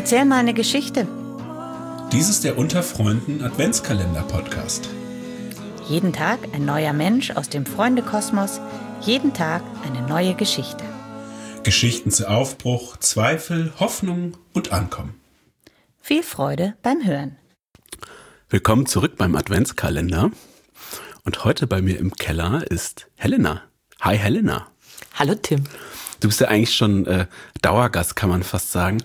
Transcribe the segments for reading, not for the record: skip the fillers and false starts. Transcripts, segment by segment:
Erzähl mal eine Geschichte. Dies ist der Unter Freunden Adventskalender-Podcast. Jeden Tag ein neuer Mensch aus dem Freundekosmos, jeden Tag eine neue Geschichte. Geschichten zu Aufbruch, Zweifel, Hoffnung und Ankommen. Viel Freude beim Hören. Willkommen zurück beim Adventskalender. Und heute bei mir im Keller ist Helena. Hi Helena. Hallo Tim. Du bist ja eigentlich schon Dauergast, kann man fast sagen.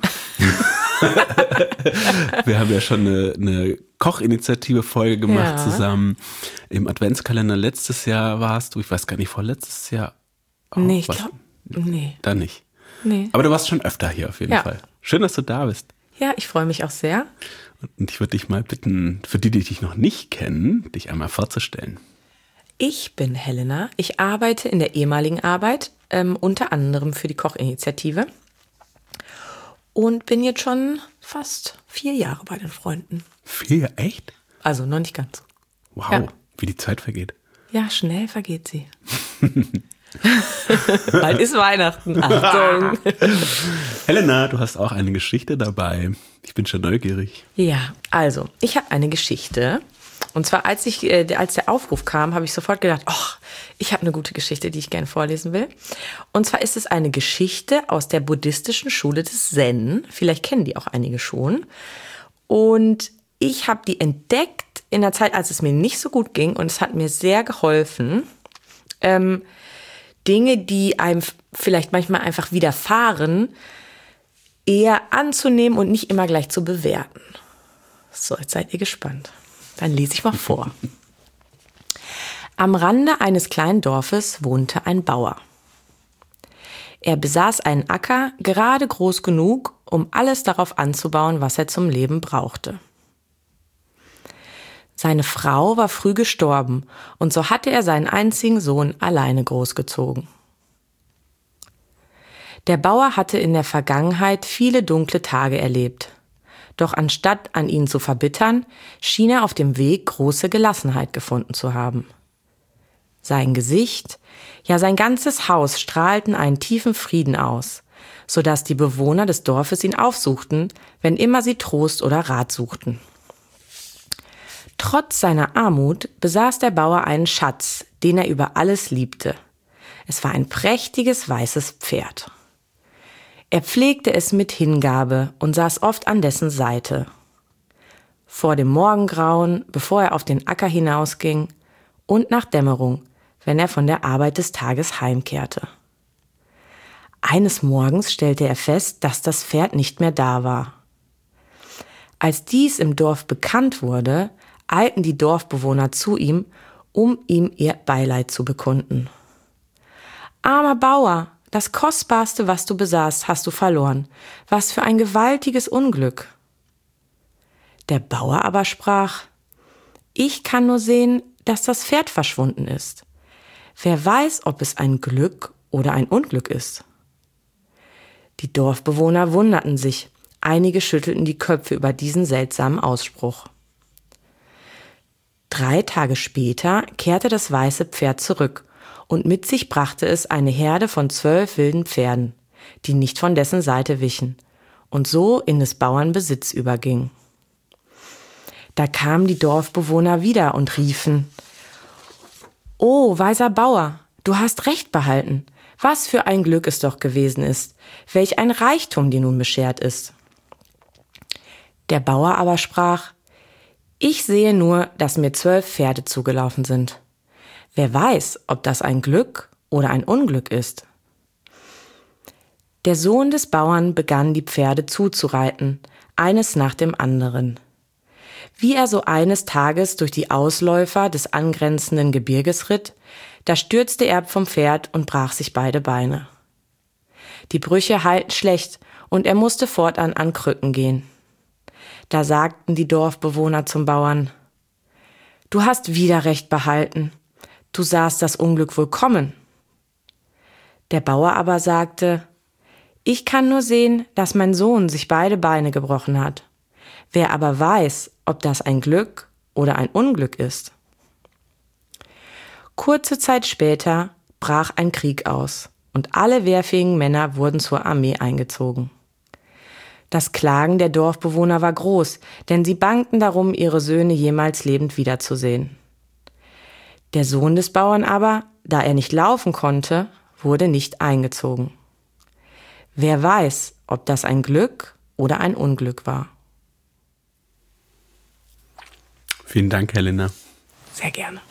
Wir haben ja schon eine Kochinitiative-Folge gemacht zusammen. Im Adventskalender letztes Jahr warst du, ich weiß gar nicht, vorletztes Jahr? Nee, ich glaube, nee. Da nicht. Nee. Aber du warst schon öfter hier auf jeden Fall. Schön, dass du da bist. Ja, ich freue mich auch sehr. Und ich würde dich mal bitten, für die dich noch nicht kennen, dich einmal vorzustellen. Ich bin Helena. Ich arbeite in der ehemaligen Arbeit, unter anderem für die Kochinitiative. Und bin jetzt schon fast 4 Jahre bei den Freunden. 4, echt? Also noch nicht ganz. Wow, Ja. wie die Zeit vergeht. Ja, schnell vergeht sie. Bald ist Weihnachten. Achtung. Helena, du hast auch eine Geschichte dabei. Ich bin schon neugierig. Ja, also, ich habe eine Geschichte. Und zwar, als der Aufruf kam, habe ich sofort gedacht, ich habe eine gute Geschichte, die ich gerne vorlesen will. Und zwar ist es eine Geschichte aus der buddhistischen Schule des Zen. Vielleicht kennen die auch einige schon. Und ich habe die entdeckt in der Zeit, als es mir nicht so gut ging. Und es hat mir sehr geholfen, Dinge, die einem vielleicht manchmal einfach widerfahren, eher anzunehmen und nicht immer gleich zu bewerten. So, jetzt seid ihr gespannt. Dann lese ich mal vor. Am Rande eines kleinen Dorfes wohnte ein Bauer. Er besaß einen Acker, gerade groß genug, um alles darauf anzubauen, was er zum Leben brauchte. Seine Frau war früh gestorben und so hatte er seinen einzigen Sohn alleine großgezogen. Der Bauer hatte in der Vergangenheit viele dunkle Tage erlebt. Doch anstatt an ihn zu verbittern, schien er auf dem Weg große Gelassenheit gefunden zu haben. Sein Gesicht, ja sein ganzes Haus strahlten einen tiefen Frieden aus, sodass die Bewohner des Dorfes ihn aufsuchten, wenn immer sie Trost oder Rat suchten. Trotz seiner Armut besaß der Bauer einen Schatz, den er über alles liebte. Es war ein prächtiges weißes Pferd. Er pflegte es mit Hingabe und saß oft an dessen Seite. Vor dem Morgengrauen, bevor er auf den Acker hinausging, und nach Dämmerung, wenn er von der Arbeit des Tages heimkehrte. Eines Morgens stellte er fest, dass das Pferd nicht mehr da war. Als dies im Dorf bekannt wurde, eilten die Dorfbewohner zu ihm, um ihm ihr Beileid zu bekunden. »Armer Bauer, das Kostbarste, was du besaßt, hast du verloren. Was für ein gewaltiges Unglück!« Der Bauer aber sprach: »Ich kann nur sehen, dass das Pferd verschwunden ist. Wer weiß, ob es ein Glück oder ein Unglück ist?« Die Dorfbewohner wunderten sich. Einige schüttelten die Köpfe über diesen seltsamen Ausspruch. 3 Tage später kehrte das weiße Pferd zurück und mit sich brachte es eine Herde von 12 wilden Pferden, die nicht von dessen Seite wichen und so in des Bauern Besitz überging. Da kamen die Dorfbewohner wieder und riefen: »Oh, weiser Bauer, du hast recht behalten. Was für ein Glück es doch gewesen ist. Welch ein Reichtum dir nun beschert ist.« Der Bauer aber sprach: »Ich sehe nur, dass mir 12 Pferde zugelaufen sind. Wer weiß, ob das ein Glück oder ein Unglück ist?« Der Sohn des Bauern begann, die Pferde zuzureiten, eines nach dem anderen. Wie er so eines Tages durch die Ausläufer des angrenzenden Gebirges ritt, da stürzte er vom Pferd und brach sich beide Beine. Die Brüche heilten schlecht und er musste fortan an Krücken gehen. Da sagten die Dorfbewohner zum Bauern: »Du hast wieder recht behalten. Du sahst das Unglück wohl kommen.« Der Bauer aber sagte: »Ich kann nur sehen, dass mein Sohn sich beide Beine gebrochen hat. Wer aber weiß, ob das ein Glück oder ein Unglück ist?« Kurze Zeit später brach ein Krieg aus und alle wehrfähigen Männer wurden zur Armee eingezogen. Das Klagen der Dorfbewohner war groß, denn sie bangten darum, ihre Söhne jemals lebend wiederzusehen. Der Sohn des Bauern aber, da er nicht laufen konnte, wurde nicht eingezogen. Wer weiß, ob das ein Glück oder ein Unglück war. Vielen Dank, Helena. Sehr gerne.